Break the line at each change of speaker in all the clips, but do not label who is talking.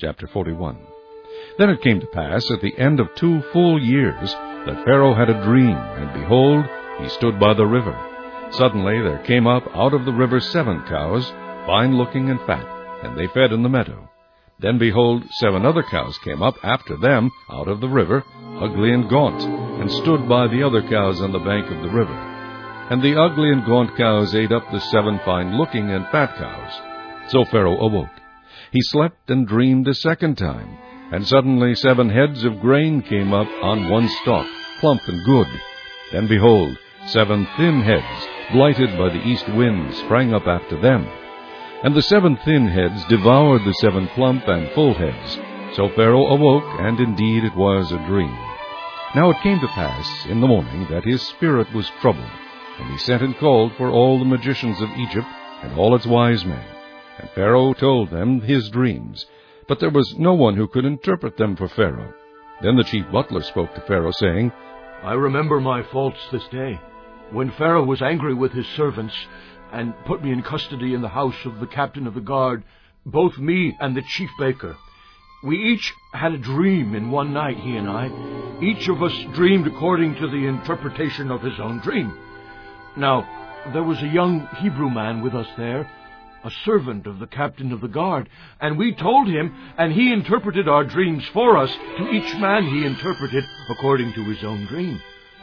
Chapter 41. Then it came to pass at the end of 2 full years that Pharaoh had a dream, and behold, he stood by the river. Suddenly there came up out of the river 7 cows, fine-looking and fat, and they fed in the meadow. Then behold, 7 other cows came up after them out of the river, ugly and gaunt, and stood by the other cows on the bank of the river. And the ugly and gaunt cows ate up the 7 fine-looking and fat cows. So Pharaoh awoke. He slept and dreamed a second time, and suddenly 7 heads of grain came up on one stalk, plump and good. Then behold, 7 thin heads, blighted by the east wind, sprang up after them. And the 7 thin heads devoured the 7 plump and full heads. So Pharaoh awoke, and indeed it was a dream. Now it came to pass in the morning that his spirit was troubled, and he sent and called for all the magicians of Egypt and all its wise men. And Pharaoh told them his dreams, but there was no one who could interpret them for Pharaoh. Then the chief butler spoke to Pharaoh, saying,
I remember my faults this day, when Pharaoh was angry with his servants, and put me in custody in the house of the captain of the guard, both me and the chief baker. We each had a dream in one night, he and I. Each of us dreamed according to the interpretation of his own dream. Now, there was a young Hebrew man with us there, a servant of the captain of the guard, and we told him, and he interpreted our dreams for us. To each man he interpreted according to his own dream.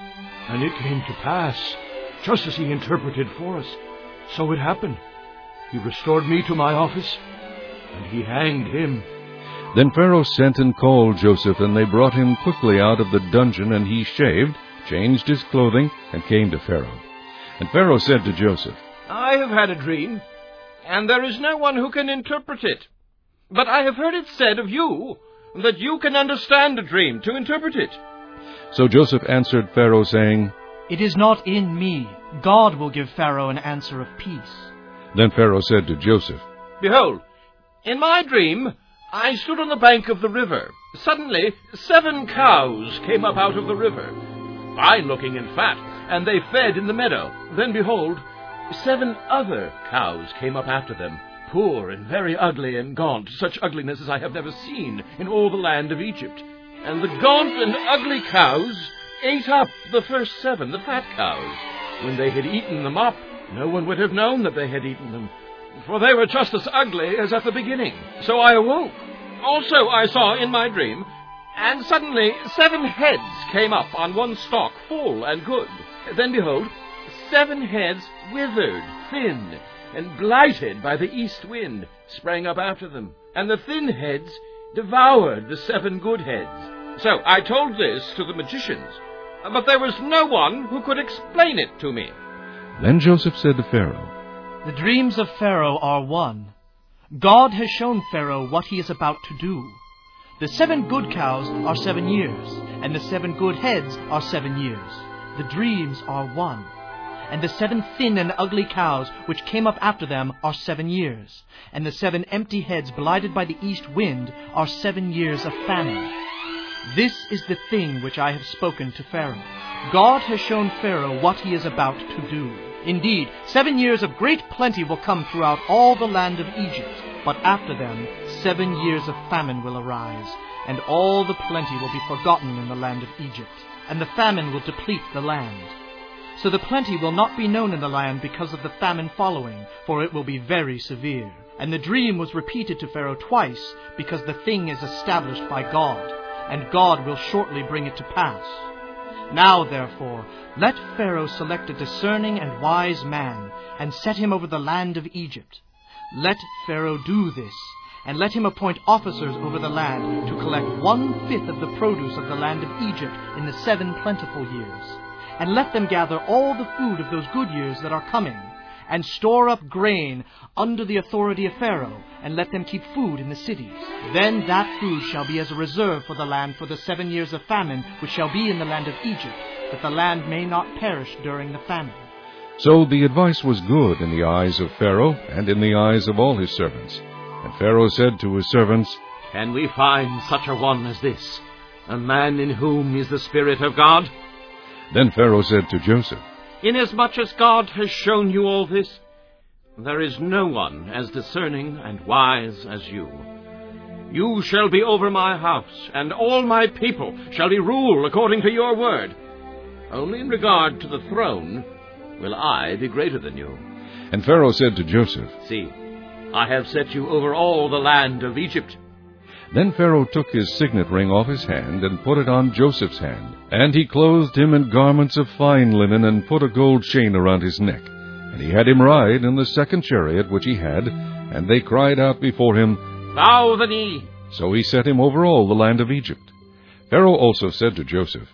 And it came to pass, just as he interpreted for us, so it happened. He restored me to my office, and he hanged him.
Then Pharaoh sent and called Joseph, and they brought him quickly out of the dungeon, and he shaved, changed his clothing, and came to Pharaoh. And Pharaoh said to Joseph,
I have had a dream, and there is no one who can interpret it. But I have heard it said of you that you can understand a dream to interpret it.
So Joseph answered Pharaoh, saying,
It is not in me. God will give Pharaoh an answer of peace.
Then Pharaoh said to Joseph,
Behold, in my dream I stood on the bank of the river. Suddenly 7 cows came up out of the river, fine-looking and fat, and they fed in the meadow. Then behold, 7 other cows came up after them, poor and very ugly and gaunt, such ugliness as I have never seen in all the land of Egypt. And the gaunt and ugly cows ate up the first 7, the fat cows. When they had eaten them up, no one would have known that they had eaten them, for they were just as ugly as at the beginning. So I awoke. Also I saw in my dream, and suddenly 7 heads came up on one stalk, full and good. Then behold, 7 heads withered, thin, and blighted by the east wind, sprang up after them. And the thin heads devoured the 7 good heads. So I told this to the magicians, but there was no one who could explain it to me.
Then Joseph said to Pharaoh,
The dreams of Pharaoh are one. God has shown Pharaoh what he is about to do. The 7 good cows are 7 years, and the 7 good heads are 7 years. The dreams are one. And the 7 thin and ugly cows which came up after them are 7 years. And the 7 empty heads blighted by the east wind are 7 years of famine. This is the thing which I have spoken to Pharaoh. God has shown Pharaoh what he is about to do. Indeed, 7 years of great plenty will come throughout all the land of Egypt. But after them 7 years of famine will arise, and all the plenty will be forgotten in the land of Egypt, and the famine will deplete the land. So the plenty will not be known in the land because of the famine following, for it will be very severe. And the dream was repeated to Pharaoh twice, because the thing is established by God, and God will shortly bring it to pass. Now, therefore, let Pharaoh select a discerning and wise man, and set him over the land of Egypt. Let Pharaoh do this, and let him appoint officers over the land to collect 1/5 of the produce of the land of Egypt in the 7 plentiful years. And let them gather all the food of those good years that are coming, and store up grain under the authority of Pharaoh, and let them keep food in the cities. Then that food shall be as a reserve for the land for the 7 years of famine which shall be in the land of Egypt, that the land may not perish during the famine.
So the advice was good in the eyes of Pharaoh and in the eyes of all his servants. And Pharaoh said to his servants,
Can we find such a one as this, a man in whom is the Spirit of God?
Then Pharaoh said to Joseph,
Inasmuch as God has shown you all this, there is no one as discerning and wise as you. You shall be over my house, and all my people shall be ruled according to your word. Only in regard to the throne will I be greater than you.
And Pharaoh said to Joseph,
See, I have set you over all the land of Egypt.
Then Pharaoh took his signet ring off his hand, and put it on Joseph's hand. And he clothed him in garments of fine linen, and put a gold chain around his neck. And he had him ride in the second chariot which he had, and they cried out before him,
Bow the knee.
So he set him over all the land of Egypt. Pharaoh also said to Joseph,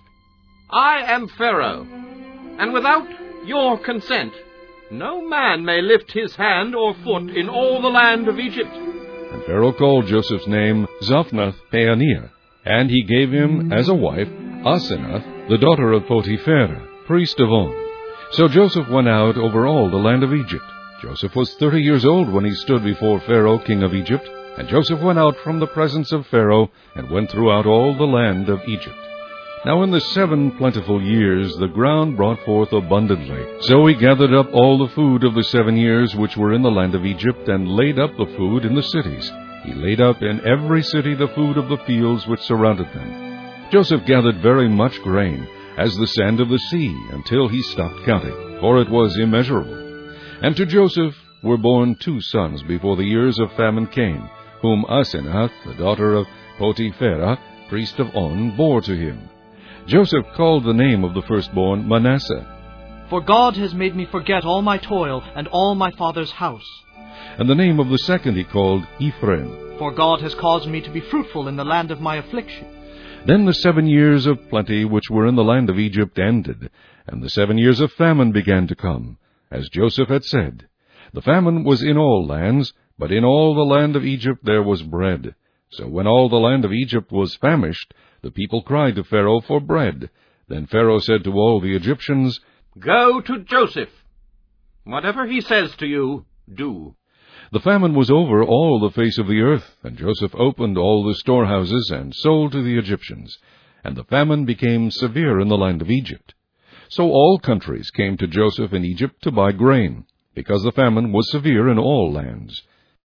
I am Pharaoh, and without your consent no man may lift his hand or foot in all the land of Egypt.
And Pharaoh called Joseph's name Zaphnath-Paaneah, and he gave him as a wife Asenath, the daughter of Potiphera, priest of On. So Joseph went out over all the land of Egypt. Joseph was 30 years old when he stood before Pharaoh, king of Egypt. And Joseph went out from the presence of Pharaoh, and went throughout all the land of Egypt. Now in the 7 plentiful years the ground brought forth abundantly. So he gathered up all the food of the 7 years which were in the land of Egypt, and laid up the food in the cities. He laid up in every city the food of the fields which surrounded them. Joseph gathered very much grain, as the sand of the sea, until he stopped counting, for it was immeasurable. And to Joseph were born 2 sons before the years of famine came, whom Asenath, the daughter of Potiphera, priest of On, bore to him. Joseph called the name of the firstborn Manasseh.
For God has made me forget all my toil and all my father's house.
And the name of the second he called Ephraim.
For God has caused me to be fruitful in the land of my affliction.
Then the 7 years of plenty which were in the land of Egypt ended, and the 7 years of famine began to come, as Joseph had said. The famine was in all lands, but in all the land of Egypt there was bread. So when all the land of Egypt was famished, the people cried to Pharaoh for bread. Then Pharaoh said to all the Egyptians,
Go to Joseph. Whatever he says to you, do.
The famine was over all the face of the earth, and Joseph opened all the storehouses, and sold to the Egyptians. And the famine became severe in the land of Egypt. So all countries came to Joseph in Egypt to buy grain, because the famine was severe in all lands.